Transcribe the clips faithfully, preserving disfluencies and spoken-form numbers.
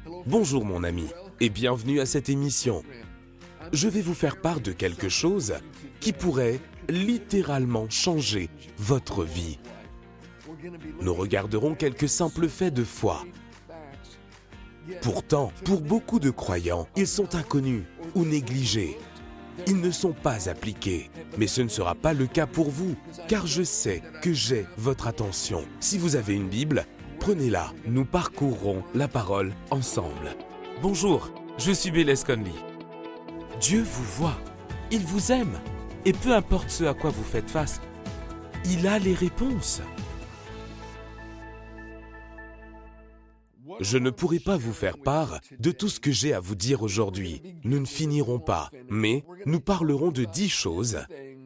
Bonjour mon ami et bienvenue à cette émission. Je vais vous faire part de quelque chose qui pourrait littéralement changer votre vie. Nous regarderons quelques simples faits de foi. Pourtant, pour beaucoup de croyants, ils sont inconnus ou négligés. Ils ne sont pas appliqués. Mais ce ne sera pas le cas pour vous, car je sais que j'ai votre attention. Si vous avez une Bible, prenez-la. Nous parcourrons la parole ensemble. Bonjour, je suis Bélez Conley. Dieu vous voit, il vous aime, et peu importe ce à quoi vous faites face, il a les réponses. Je ne pourrai pas vous faire part de tout ce que j'ai à vous dire aujourd'hui. Nous ne finirons pas, mais nous parlerons de dix choses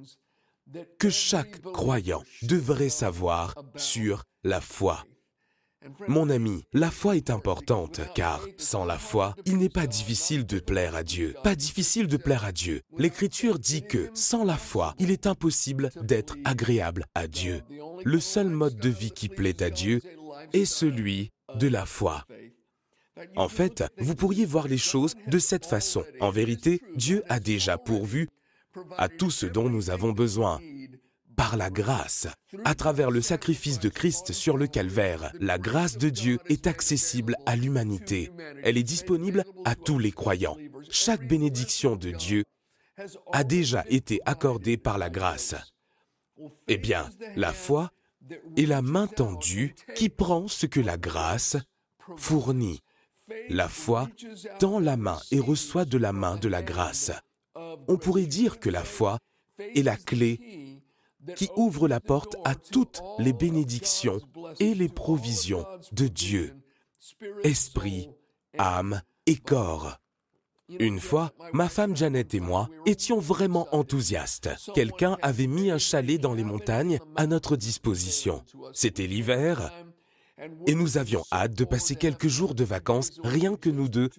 que chaque croyant devrait savoir sur la foi. Mon ami, la foi est importante, car sans la foi, il n'est pas difficile de plaire à Dieu. Pas difficile de plaire à Dieu. L'Écriture dit que, sans la foi, il est impossible d'être agréable à Dieu. Le seul mode de vie qui plaît à Dieu est celui de la foi. En fait, vous pourriez voir les choses de cette façon. En vérité, Dieu a déjà pourvu à tout ce dont nous avons besoin. Par la grâce, à travers le sacrifice de Christ sur le calvaire, la grâce de Dieu est accessible à l'humanité. Elle est disponible à tous les croyants. Chaque bénédiction de Dieu a déjà été accordée par la grâce. Eh bien, la foi est la main tendue qui prend ce que la grâce fournit. La foi tend la main et reçoit de la main de la grâce. On pourrait dire que la foi est la clé qui ouvre la porte à toutes les bénédictions et les provisions de Dieu, esprit, âme et corps. Une fois, ma femme Janet et moi étions vraiment enthousiastes. Quelqu'un avait mis un chalet dans les montagnes à notre disposition. C'était l'hiver et nous avions hâte de passer quelques jours de vacances, rien que nous deux,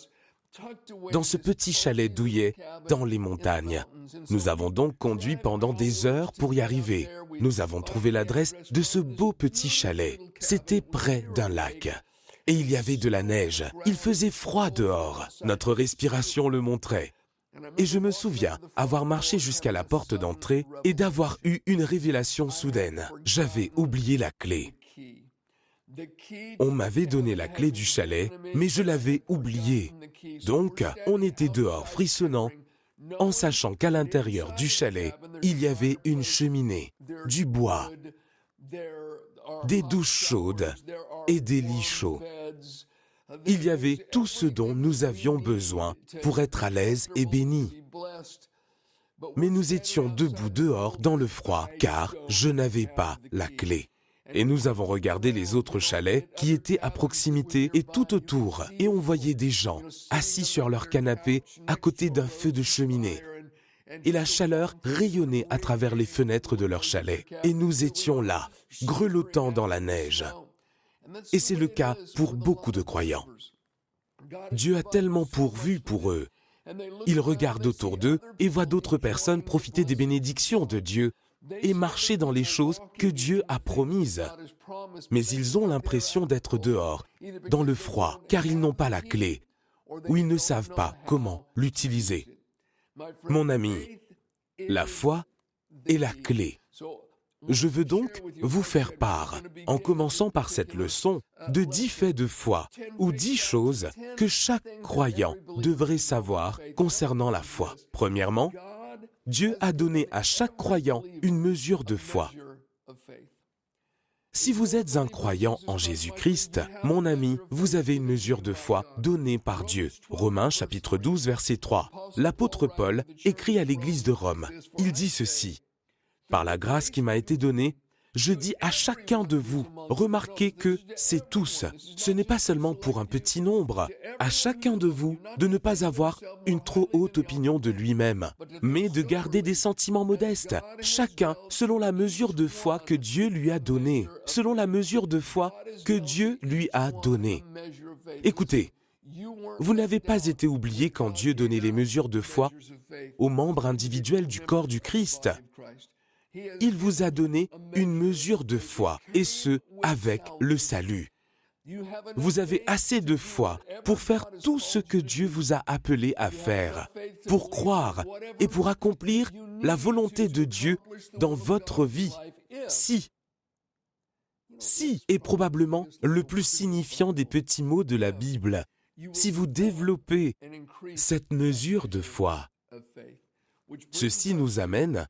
dans ce petit chalet douillet dans les montagnes. Nous avons donc conduit pendant des heures pour y arriver. Nous avons trouvé l'adresse de ce beau petit chalet. C'était près d'un lac. Et il y avait de la neige. Il faisait froid dehors. Notre respiration le montrait. Et je me souviens avoir marché jusqu'à la porte d'entrée et d'avoir eu une révélation soudaine. J'avais oublié la clé. On m'avait donné la clé du chalet, mais je l'avais oubliée. Donc, on était dehors frissonnant, en sachant qu'à l'intérieur du chalet, il y avait une cheminée, du bois, des douches chaudes et des lits chauds. Il y avait tout ce dont nous avions besoin pour être à l'aise et bénis. Mais nous étions debout dehors dans le froid, car je n'avais pas la clé. Et nous avons regardé les autres chalets qui étaient à proximité et tout autour. Et on voyait des gens assis sur leur canapé à côté d'un feu de cheminée. Et la chaleur rayonnait à travers les fenêtres de leur chalet. Et nous étions là, grelottant dans la neige. Et c'est le cas pour beaucoup de croyants. Dieu a tellement pourvu pour eux. Ils regardent autour d'eux et voient d'autres personnes profiter des bénédictions de Dieu et marcher dans les choses que Dieu a promises. Mais ils ont l'impression d'être dehors, dans le froid, car ils n'ont pas la clé, ou ils ne savent pas comment l'utiliser. Mon ami, la foi est la clé. Je veux donc vous faire part, en commençant par cette leçon, de dix faits de foi, ou dix choses que chaque croyant devrait savoir concernant la foi. Premièrement, Dieu a donné à chaque croyant une mesure de foi. Si vous êtes un croyant en Jésus-Christ, mon ami, vous avez une mesure de foi donnée par Dieu. Romains chapitre douze, verset trois. L'apôtre Paul écrit à l'église de Rome. Il dit ceci. « Par la grâce qui m'a été donnée, je dis à chacun de vous, remarquez que c'est tous. Ce n'est pas seulement pour un petit nombre. À chacun de vous de ne pas avoir une trop haute opinion de lui-même, mais de garder des sentiments modestes. Chacun selon la mesure de foi que Dieu lui a donnée. Selon la mesure de foi que Dieu lui a donnée. » Écoutez, vous n'avez pas été oublié quand Dieu donnait les mesures de foi aux membres individuels du corps du Christ. Il vous a donné une mesure de foi, et ce, avec le salut. Vous avez assez de foi pour faire tout ce que Dieu vous a appelé à faire, pour croire et pour accomplir la volonté de Dieu dans votre vie. Si, si est probablement le plus signifiant des petits mots de la Bible. Si vous développez cette mesure de foi, ceci nous amène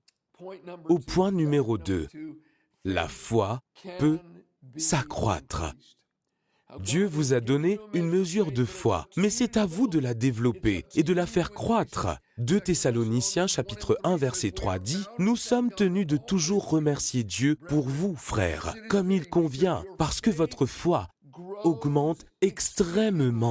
au point numéro deux. La foi peut s'accroître. Dieu vous a donné une mesure de foi, mais c'est à vous de la développer et de la faire croître. deux Thessaloniciens chapitre un verset trois dit « Nous sommes tenus de toujours remercier Dieu pour vous, frères, comme il convient, parce que votre foi augmente extrêmement. »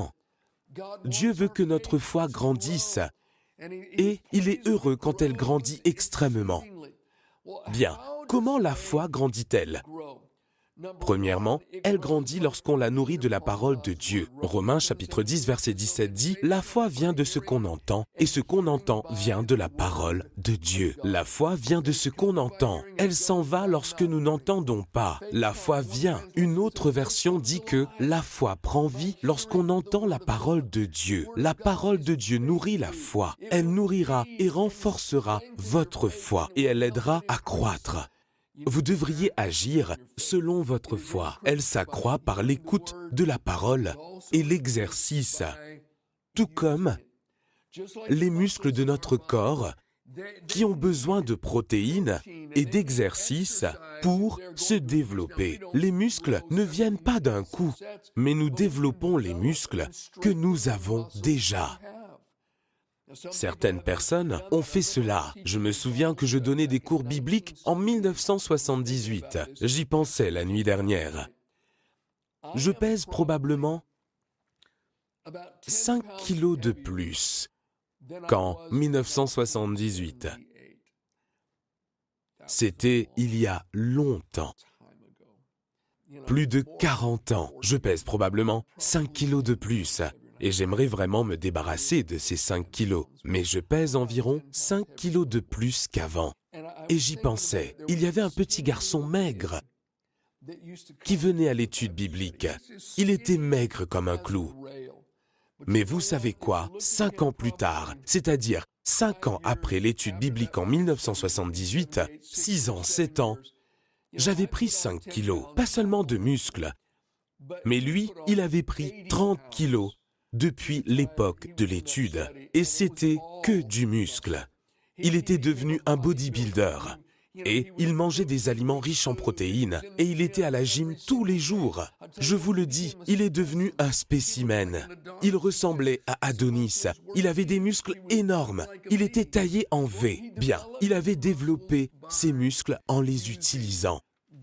Dieu veut que notre foi grandisse et il est heureux quand elle grandit extrêmement. Bien, comment la foi grandit-elle ? Premièrement, elle grandit lorsqu'on la nourrit de la parole de Dieu. Romains chapitre dix verset dix-sept dit « La foi vient de ce qu'on entend, et ce qu'on entend vient de la parole de Dieu. » La foi vient de ce qu'on entend. Elle s'en va lorsque nous n'entendons pas. La foi vient. Une autre version dit que la foi prend vie lorsqu'on entend la parole de Dieu. La parole de Dieu nourrit la foi. Elle nourrira et renforcera votre foi, et elle aidera à croître. Vous devriez agir selon votre foi. Elle s'accroît par l'écoute de la parole et l'exercice, tout comme les muscles de notre corps qui ont besoin de protéines et d'exercices pour se développer. Les muscles ne viennent pas d'un coup, mais nous développons les muscles que nous avons déjà. Certaines personnes ont fait cela. Je me souviens que je donnais des cours bibliques en mille neuf cent soixante-dix-huit. J'y pensais la nuit dernière. Je pèse probablement cinq kilos de plus qu'en mille neuf cent soixante-dix-huit. C'était il y a longtemps. Plus de quarante ans. Je pèse probablement cinq kilos de plus. Et j'aimerais vraiment me débarrasser de ces cinq kilos. Mais je pèse environ cinq kilos de plus qu'avant. Et j'y pensais. Il y avait un petit garçon maigre qui venait à l'étude biblique. Il était maigre comme un clou. Mais vous savez quoi? Cinq ans plus tard, c'est-à-dire cinq ans après l'étude biblique en mille neuf cent soixante-dix-huit, six ans, sept ans, j'avais pris cinq kilos. Pas seulement de muscles, mais lui, il avait pris trente kilos. Depuis l'époque de l'étude, et c'était que du muscle. Il était devenu un bodybuilder, et il mangeait des aliments riches en protéines, et il était à la gym tous les jours. Je vous le dis, il est devenu un spécimen. Il ressemblait à Adonis, il avait des muscles énormes, il était taillé en V. Bien, il avait développé ses muscles en les utilisant.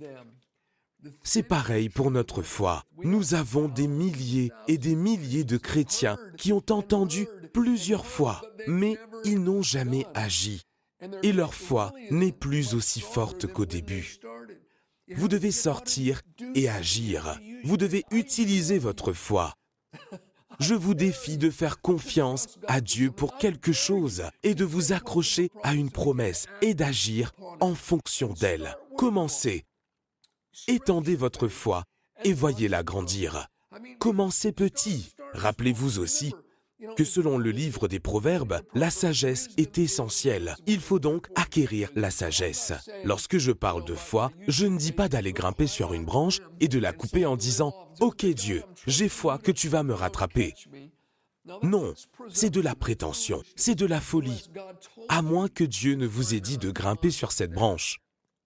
C'est pareil pour notre foi. Nous avons des milliers et des milliers de chrétiens qui ont entendu plusieurs fois, mais ils n'ont jamais agi. Et leur foi n'est plus aussi forte qu'au début. Vous devez sortir et agir. Vous devez utiliser votre foi. Je vous défie de faire confiance à Dieu pour quelque chose et de vous accrocher à une promesse et d'agir en fonction d'elle. Commencez. Étendez votre foi et voyez-la grandir. Commencez petit. Rappelez-vous aussi que selon le livre des Proverbes, la sagesse est essentielle. Il faut donc acquérir la sagesse. Lorsque je parle de foi, je ne dis pas d'aller grimper sur une branche et de la couper en disant « Ok Dieu, j'ai foi que tu vas me rattraper ». Non, c'est de la prétention, c'est de la folie, à moins que Dieu ne vous ait dit de grimper sur cette branche.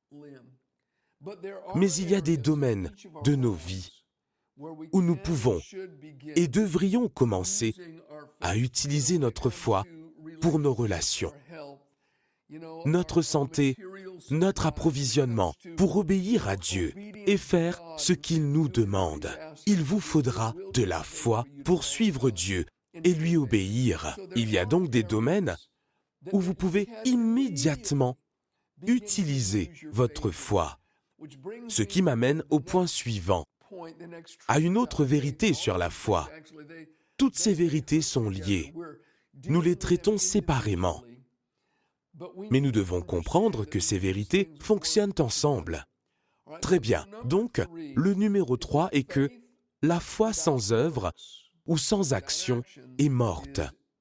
Mais il y a des domaines de nos vies où nous pouvons et devrions commencer à utiliser notre foi pour nos relations, notre santé, notre approvisionnement, pour obéir à Dieu et faire ce qu'il nous demande. Il vous faudra de la foi pour suivre Dieu et lui obéir. Il y a donc des domaines où vous pouvez immédiatement utiliser votre foi. Ce qui m'amène au point suivant, à une autre vérité sur la foi. Toutes ces vérités sont liées. Nous les traitons séparément. Mais nous devons comprendre que ces vérités fonctionnent ensemble. Très bien. Donc, le numéro trois est que la foi sans œuvre ou sans action est morte.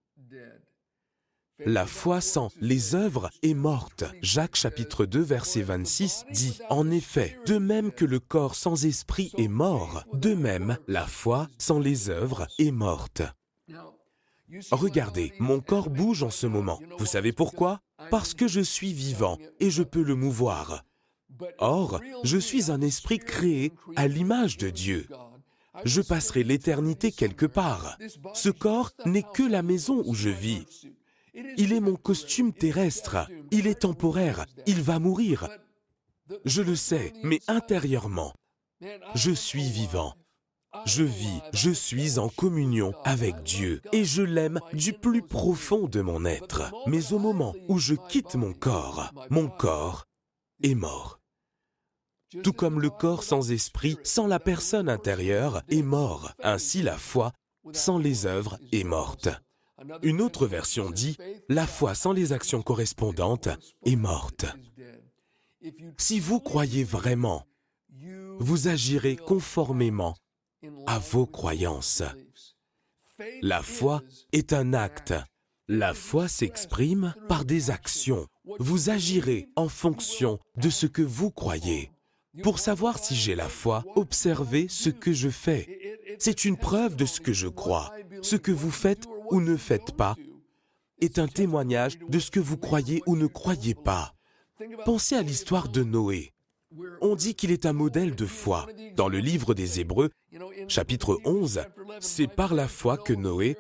La foi sans les œuvres est morte. Jacques chapitre deux verset vingt-six dit « En effet, de même que le corps sans esprit est mort, de même la foi sans les œuvres est morte. » Regardez, mon corps bouge en ce moment. Vous savez pourquoi? Parce que je suis vivant et je peux le mouvoir. Or, je suis un esprit créé à l'image de Dieu. Je passerai l'éternité quelque part. Ce corps n'est que la maison où je vis. Il est mon costume terrestre. Il est temporaire. Il va mourir. Je le sais, mais intérieurement, je suis vivant. Je vis, je suis en communion avec Dieu et je l'aime du plus profond de mon être. Mais au moment où je quitte mon corps, mon corps est mort. Tout comme le corps sans esprit, sans la personne intérieure, est mort. Ainsi la foi, sans les œuvres, est morte. Une autre version dit, la foi sans les actions correspondantes est morte. Si vous croyez vraiment, vous agirez conformément à vos croyances. La foi est un acte. La foi s'exprime par des actions. Vous agirez en fonction de ce que vous croyez. Pour savoir si j'ai la foi, observez ce que je fais. C'est une preuve de ce que je crois. Ce que vous faites ou ne faites pas est un témoignage de ce que vous croyez ou ne croyez pas. Pensez à l'histoire de Noé. On dit qu'il est un modèle de foi. Dans le livre des Hébreux, chapitre onze, c'est par la foi que Noé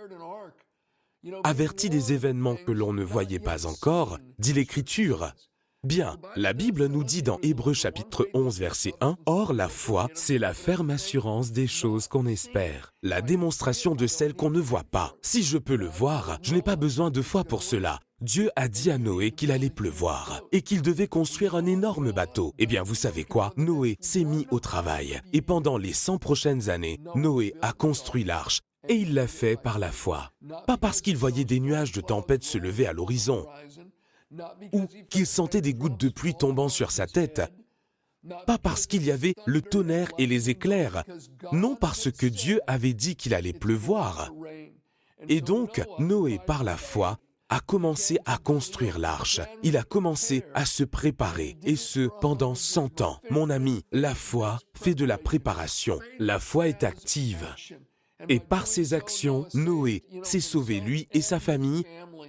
avertit des événements que l'on ne voyait pas encore, dit l'Écriture. Bien, la Bible nous dit dans Hébreux chapitre onze, verset un, « Or la foi, c'est la ferme assurance des choses qu'on espère, la démonstration de celles qu'on ne voit pas. Si je peux le voir, je n'ai pas besoin de foi pour cela. Dieu a dit à Noé qu'il allait pleuvoir et qu'il devait construire un énorme bateau. Eh bien, vous savez quoi? Noé s'est mis au travail. Et pendant les cent prochaines années, Noé a construit l'arche. Et il l'a fait par la foi. Pas parce qu'il voyait des nuages de tempête se lever à l'horizon, ou qu'il sentait des gouttes de pluie tombant sur sa tête. Pas parce qu'il y avait le tonnerre et les éclairs. Non, parce que Dieu avait dit qu'il allait pleuvoir. Et donc, Noé, par la foi, a commencé à construire l'arche. Il a commencé à se préparer, et ce, pendant cent ans. Mon ami, la foi fait de la préparation. La foi est active. Et par ses actions, Noé s'est sauvé, lui et sa famille,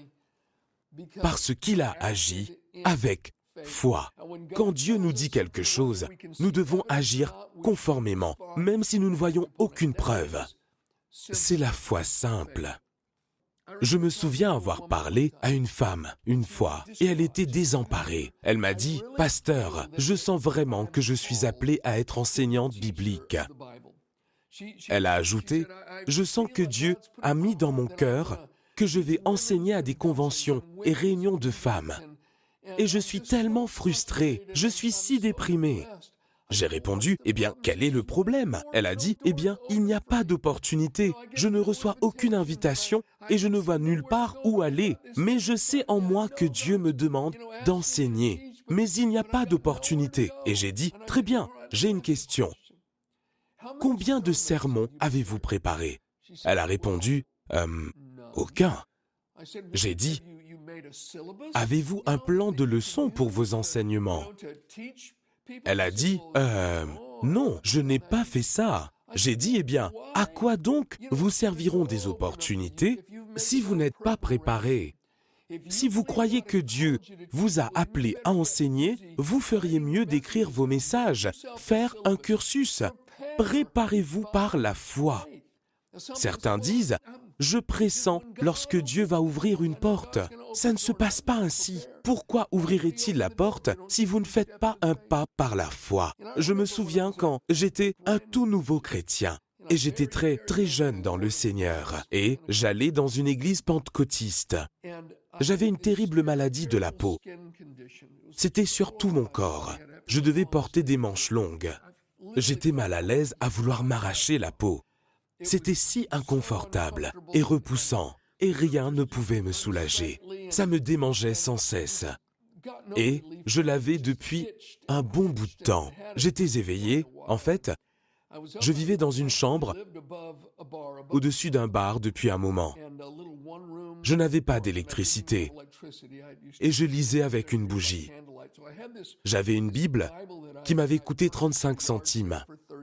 parce qu'il a agi avec foi. Quand Dieu nous dit quelque chose, nous devons agir conformément, même si nous ne voyons aucune preuve. C'est la foi simple. Je me souviens avoir parlé à une femme une fois, et elle était désemparée. Elle m'a dit, « Pasteur, je sens vraiment que je suis appelée à être enseignante biblique. » Elle a ajouté, « Je sens que Dieu a mis dans mon cœur que je vais enseigner à des conventions et réunions de femmes. Et je suis tellement frustrée, je suis si déprimée. » J'ai répondu, « Eh bien, quel est le problème ?» Elle a dit, « Eh bien, il n'y a pas d'opportunité. Je ne reçois aucune invitation et je ne vois nulle part où aller. Mais je sais en moi que Dieu me demande d'enseigner. Mais il n'y a pas d'opportunité. » Et j'ai dit, « Très bien, j'ai une question. Combien de sermons avez-vous préparés ?» Elle a répondu, euh, « Aucun. » J'ai dit, « Avez-vous un plan de leçons pour vos enseignements ?» Elle a dit, euh, « Non, je n'ai pas fait ça. » J'ai dit, « Eh bien, à quoi donc vous serviront des opportunités si vous n'êtes pas préparé? Si vous croyez que Dieu vous a appelé à enseigner, vous feriez mieux d'écrire vos messages, faire un cursus. Préparez-vous par la foi. » Certains disent, « Je pressens lorsque Dieu va ouvrir une porte. » Ça ne se passe pas ainsi. Pourquoi ouvrirait-il la porte si vous ne faites pas un pas par la foi? Je me souviens quand j'étais un tout nouveau chrétien et j'étais très, très jeune dans le Seigneur et j'allais dans une église pentecôtiste. J'avais une terrible maladie de la peau. C'était sur tout mon corps. Je devais porter des manches longues. J'étais mal à l'aise à vouloir m'arracher la peau. C'était si inconfortable et repoussant, et rien ne pouvait me soulager. Ça me démangeait sans cesse. Et je l'avais depuis un bon bout de temps. J'étais éveillé. En fait, Je vivais dans une chambre au-dessus d'un bar depuis un moment. Je n'avais pas d'électricité et je lisais avec une bougie. J'avais une Bible qui m'avait coûté trente-cinq centimes.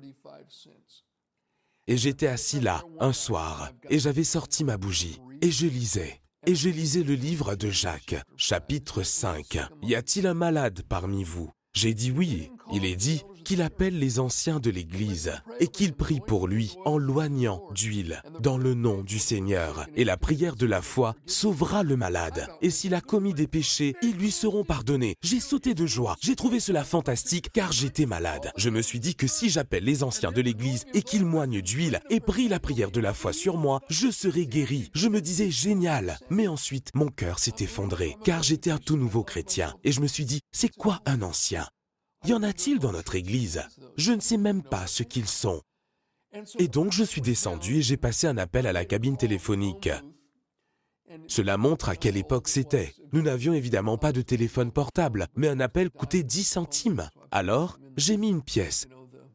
Et j'étais assis là, un soir, et j'avais sorti ma bougie, et je lisais. Et je lisais le livre de Jacques, chapitre cinq. « Y a-t-il un malade parmi vous ?» J'ai dit oui. Il est dit qu'il appelle les anciens de l'Église et qu'il prie pour lui en loignant d'huile dans le nom du Seigneur. Et la prière de la foi sauvera le malade. Et s'il a commis des péchés, ils lui seront pardonnés. J'ai sauté de joie. J'ai trouvé cela fantastique car j'étais malade. Je me suis dit que si j'appelle les anciens de l'Église et qu'ils moignent d'huile et prient la prière de la foi sur moi, je serai guéri. Je me disais génial. Mais ensuite, mon cœur s'est effondré car j'étais un tout nouveau chrétien. Et je me suis dit, c'est quoi un ancien ? Y en a-t-il dans notre Église? Je ne sais même pas ce qu'ils sont. Et donc je suis descendu et j'ai passé un appel à la cabine téléphonique. Cela montre à quelle époque c'était. Nous n'avions évidemment pas de téléphone portable, mais un appel coûtait dix centimes. Alors, j'ai mis une pièce.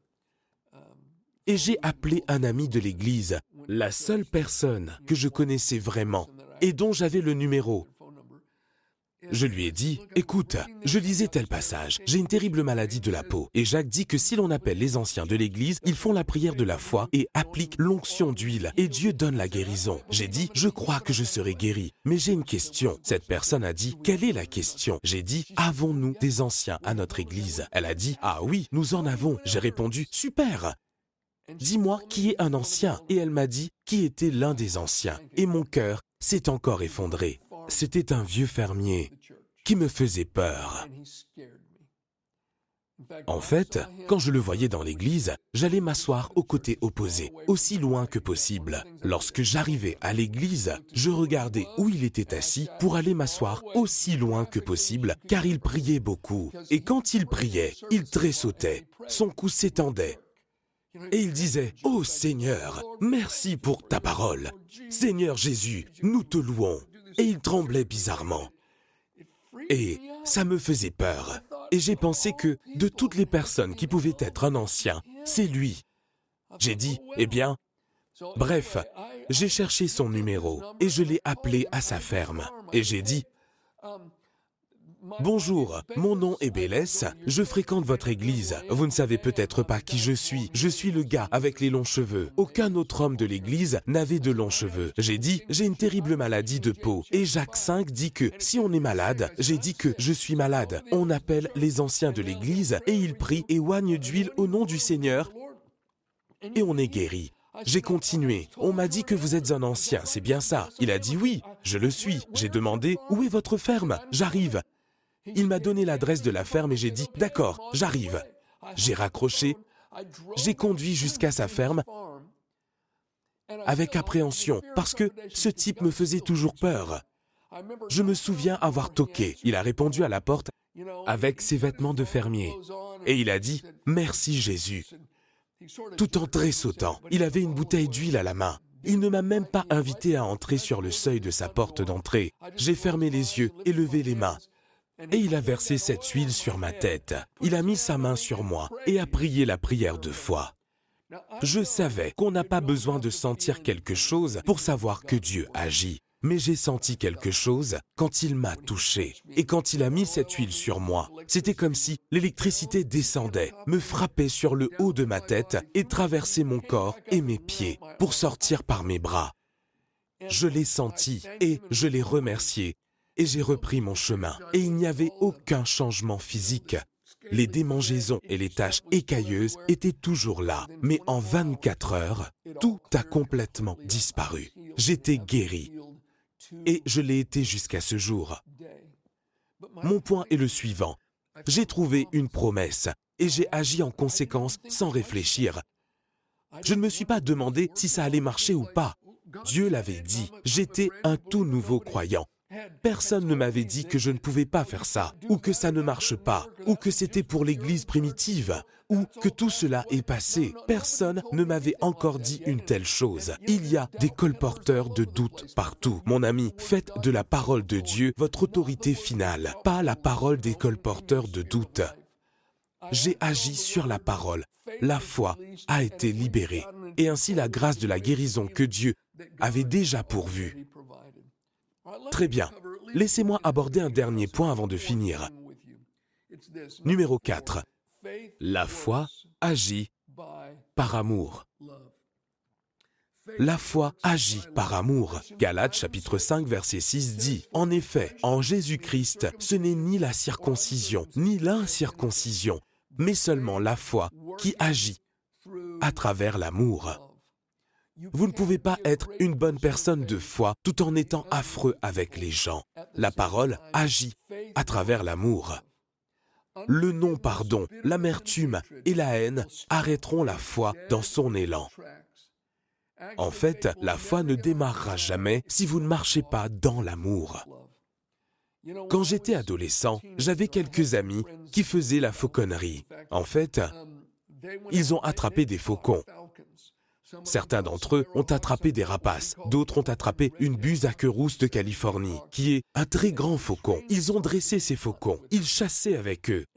Et j'ai appelé un ami de l'Église, la seule personne que je connaissais vraiment et dont j'avais le numéro. Je lui ai dit, « Écoute, je lisais tel passage, j'ai une terrible maladie de la peau. » Et Jacques dit que si l'on appelle les anciens de l'Église, ils font la prière de la foi et appliquent l'onction d'huile, et Dieu donne la guérison. J'ai dit, « Je crois que je serai guéri, mais j'ai une question. » Cette personne a dit, « Quelle est la question ?» J'ai dit, « Avons-nous des anciens à notre Église ?» Elle a dit, « Ah oui, nous en avons. » J'ai répondu, « Super !» Dis-moi qui est un ancien. Et elle m'a dit qui était l'un des anciens. Et mon cœur s'est encore effondré. C'était un vieux fermier qui me faisait peur. En fait, quand je le voyais dans l'église, j'allais m'asseoir au côté opposé, aussi loin que possible. Lorsque j'arrivais à l'église, je regardais où il était assis pour aller m'asseoir aussi loin que possible, car il priait beaucoup. Et quand il priait, il tressautait, son cou s'étendait. Et il disait, « Oh Seigneur, merci pour ta parole. Seigneur Jésus, nous te louons. » Et il tremblait bizarrement. Et ça me faisait peur. Et j'ai pensé que de toutes les personnes qui pouvaient être un ancien, c'est lui. J'ai dit, eh bien, bref, j'ai cherché son numéro et je l'ai appelé à sa ferme. Et j'ai dit, « Bonjour, mon nom est Bélès, je fréquente votre église. Vous ne savez peut-être pas qui je suis. Je suis le gars avec les longs cheveux. Aucun autre homme de l'église n'avait de longs cheveux. » J'ai dit, « J'ai une terrible maladie de peau. » Et Jacques cinq dit que si on est malade, j'ai dit que je suis malade. On appelle les anciens de l'église et ils prient et oignent d'huile au nom du Seigneur et on est guéri. J'ai continué. On m'a dit que vous êtes un ancien, c'est bien ça. Il a dit oui, je le suis. J'ai demandé, où est votre ferme? J'arrive. Il m'a donné l'adresse de la ferme et j'ai dit, d'accord, j'arrive. J'ai raccroché, j'ai conduit jusqu'à sa ferme avec appréhension parce que ce type me faisait toujours peur. Je me souviens avoir toqué. Il a répondu à la porte avec ses vêtements de fermier et il a dit, merci Jésus. Tout en tressautant, il avait une bouteille d'huile à la main. Il ne m'a même pas invité à entrer sur le seuil de sa porte d'entrée. J'ai fermé les yeux et levé les mains. Et il a versé cette huile sur ma tête. Il a mis sa main sur moi et a prié la prière de foi. Je savais qu'on n'a pas besoin de sentir quelque chose pour savoir que Dieu agit. Mais j'ai senti quelque chose quand il m'a touché. Et quand il a mis cette huile sur moi, c'était comme si l'électricité descendait, me frappait sur le haut de ma tête et traversait mon corps et mes pieds pour sortir par mes bras. Je l'ai senti et je l'ai remercié. Et j'ai repris mon chemin. Et il n'y avait aucun changement physique. Les démangeaisons et les taches écailleuses étaient toujours là. Mais en vingt-quatre heures, tout a complètement disparu. J'étais guéri. Et je l'ai été jusqu'à ce jour. Mon point est le suivant. J'ai trouvé une promesse et j'ai agi en conséquence sans réfléchir. Je ne me suis pas demandé si ça allait marcher ou pas. Dieu l'avait dit. J'étais un tout nouveau croyant. Personne ne m'avait dit que je ne pouvais pas faire ça, ou que ça ne marche pas, ou que c'était pour l'Église primitive, ou que tout cela est passé. Personne ne m'avait encore dit une telle chose. Il y a des colporteurs de doute partout. Mon ami, faites de la parole de Dieu votre autorité finale, pas la parole des colporteurs de doute. j'ai agi sur la parole. La foi a été libérée. Et ainsi la grâce de la guérison que Dieu avait déjà pourvue. Très bien. Laissez-moi aborder un dernier point avant de finir. Numéro quatre. La foi agit par amour. La foi agit par amour. Galates chapitre cinq verset six dit « En effet, en Jésus-Christ, ce n'est ni la circoncision, ni l'incirconcision, mais seulement la foi qui agit à travers l'amour. » Vous ne pouvez pas être une bonne personne de foi tout en étant affreux avec les gens. La parole agit à travers l'amour. Le non-pardon, l'amertume et la haine arrêteront la foi dans son élan. En fait, la foi ne démarrera jamais si vous ne marchez pas dans l'amour. Quand j'étais adolescent, j'avais quelques amis qui faisaient la fauconnerie. En fait, ils ont attrapé des faucons. Certains d'entre eux ont attrapé des rapaces, d'autres ont attrapé une buse à queue rousse de Californie, qui est un très grand faucon. Ils ont dressé ces faucons, ils chassaient avec eux.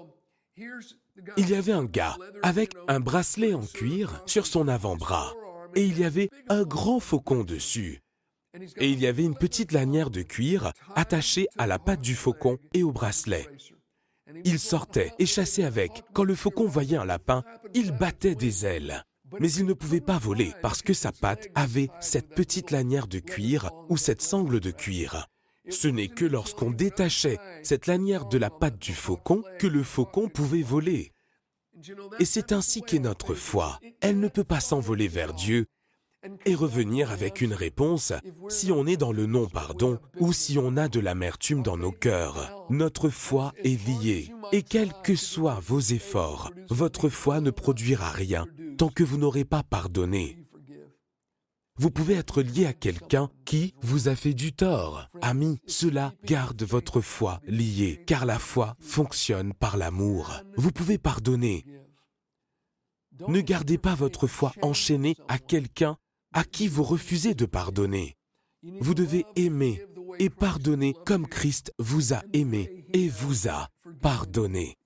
Il y avait un gars avec un bracelet en cuir sur son avant-bras, et il y avait un grand faucon dessus. Et il y avait une petite lanière de cuir attachée à la patte du faucon et au bracelet. Il sortait et chassait avec. Quand le faucon voyait un lapin, il battait des ailes. Mais il ne pouvait pas voler parce que sa patte avait cette petite lanière de cuir ou cette sangle de cuir. Ce n'est que lorsqu'on détachait cette lanière de la patte du faucon que le faucon pouvait voler. Et c'est ainsi qu'est notre foi. Elle ne peut pas s'envoler vers Dieu et revenir avec une réponse si on est dans le non-pardon ou si on a de l'amertume dans nos cœurs. Notre foi est liée. Et quels que soient vos efforts, votre foi ne produira rien tant que vous n'aurez pas pardonné. Vous pouvez être lié à quelqu'un qui vous a fait du tort. Amis, cela garde votre foi liée, car la foi fonctionne par l'amour. Vous pouvez pardonner. Ne gardez pas votre foi enchaînée à quelqu'un à qui vous refusez de pardonner. Vous devez aimer et pardonner comme Christ vous a aimé et vous a pardonné.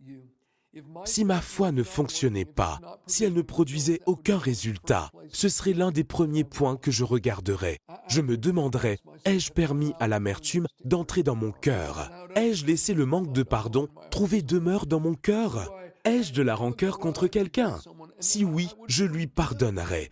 Si ma foi ne fonctionnait pas, si elle ne produisait aucun résultat, ce serait l'un des premiers points que je regarderais. Je me demanderais, ai-je permis à l'amertume d'entrer dans mon cœur? Ai-je laissé le manque de pardon trouver demeure dans mon cœur? Ai-je de la rancœur contre quelqu'un? Si oui, je lui pardonnerai.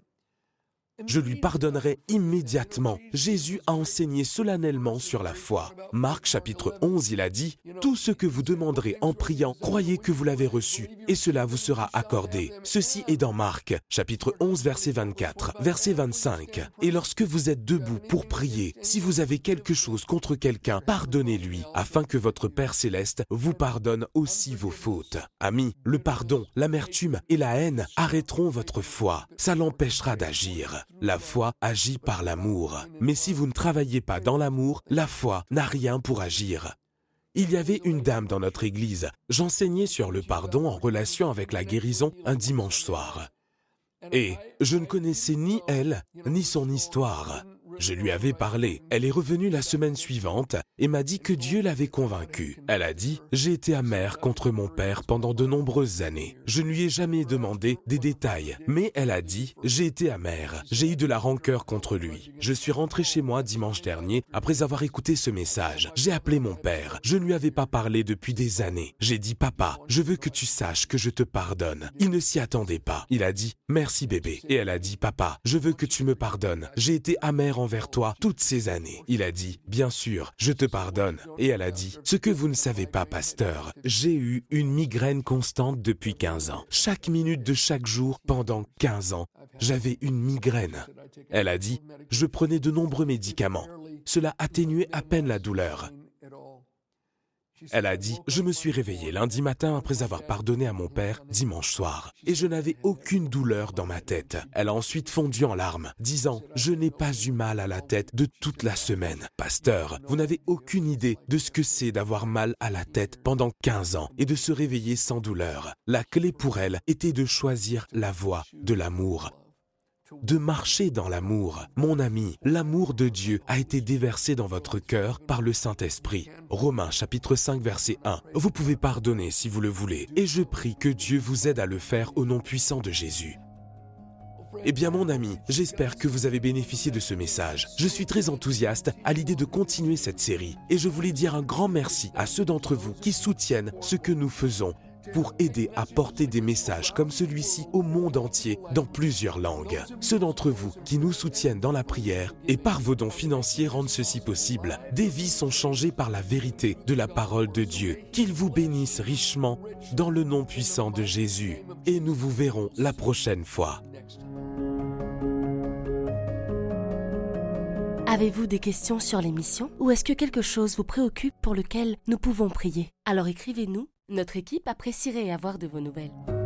Je lui pardonnerai immédiatement. Jésus a enseigné solennellement sur la foi. Marc chapitre onze, il a dit « Tout ce que vous demanderez en priant, croyez que vous l'avez reçu, et cela vous sera accordé. » Ceci est dans Marc chapitre onze, verset vingt-quatre, verset vingt-cinq. « Et lorsque vous êtes debout pour prier, si vous avez quelque chose contre quelqu'un, pardonnez-lui, afin que votre Père céleste vous pardonne aussi vos fautes. » Amis, le pardon, l'amertume et la haine arrêteront votre foi. Ça l'empêchera d'agir. La foi agit par l'amour. Mais si vous ne travaillez pas dans l'amour, la foi n'a rien pour agir. Il y avait une dame dans notre église. J'enseignais sur le pardon en relation avec la guérison un dimanche soir. Et je ne connaissais ni elle, ni son histoire. Je lui avais parlé. Elle est revenue la semaine suivante et m'a dit que Dieu l'avait convaincue. Elle a dit « J'ai été amère contre mon père pendant de nombreuses années. Je ne lui ai jamais demandé des détails. Mais elle a dit « J'ai été amère. J'ai eu de la rancœur contre lui. Je suis rentrée chez moi dimanche dernier après avoir écouté ce message. J'ai appelé mon père. Je ne lui avais pas parlé depuis des années. J'ai dit « Papa, je veux que tu saches que je te pardonne. » Il ne s'y attendait pas. Il a dit « Merci bébé. » Et elle a dit « Papa, je veux que tu me pardonnes. J'ai été amère envers envers toi toutes ces années. » Il a dit « Bien sûr, je te pardonne. » Et elle a dit « Ce que vous ne savez pas, pasteur, j'ai eu une migraine constante depuis quinze ans. Chaque minute de chaque jour, pendant quinze ans, j'avais une migraine. » Elle a dit « Je prenais de nombreux médicaments. Cela atténuait à peine la douleur. » Elle a dit « Je me suis réveillée lundi matin après avoir pardonné à mon père dimanche soir et je n'avais aucune douleur dans ma tête. » Elle a ensuite fondu en larmes, disant « Je n'ai pas eu mal à la tête de toute la semaine. » Pasteur, vous n'avez aucune idée de ce que c'est d'avoir mal à la tête pendant quinze ans et de se réveiller sans douleur. La clé pour elle était de choisir la voie de l'amour. de marcher dans l'amour. Mon ami, l'amour de Dieu a été déversé dans votre cœur par le Saint-Esprit. Romains chapitre cinq verset un. Vous pouvez pardonner si vous le voulez, et je prie que Dieu vous aide à le faire au nom puissant de Jésus. Eh bien mon ami, j'espère que vous avez bénéficié de ce message. Je suis très enthousiaste à l'idée de continuer cette série et je voulais dire un grand merci à ceux d'entre vous qui soutiennent ce que nous faisons pour aider à porter des messages comme celui-ci au monde entier dans plusieurs langues. Ceux d'entre vous qui nous soutiennent dans la prière et par vos dons financiers rendent ceci possible. Des vies sont changées par la vérité de la parole de Dieu. Qu'il vous bénisse richement dans le nom puissant de Jésus. Et nous vous verrons la prochaine fois. Avez-vous des questions sur l'émission ou est-ce que quelque chose vous préoccupe pour lequel nous pouvons prier? Alors écrivez-nous, notre équipe apprécierait avoir de vos nouvelles.